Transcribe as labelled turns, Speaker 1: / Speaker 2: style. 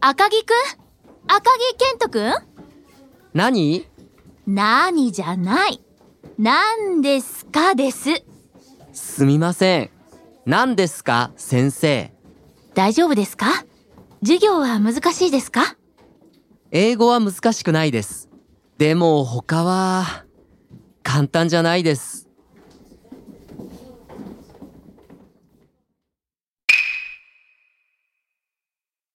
Speaker 1: 赤木くん？赤木健人くん？
Speaker 2: 何？
Speaker 1: 何じゃない。何ですかです。
Speaker 2: すみません。何ですか、先生。
Speaker 1: 大丈夫ですか？授業は難しいですか？
Speaker 2: 英語は難しくないです。でも他は簡単じゃないです。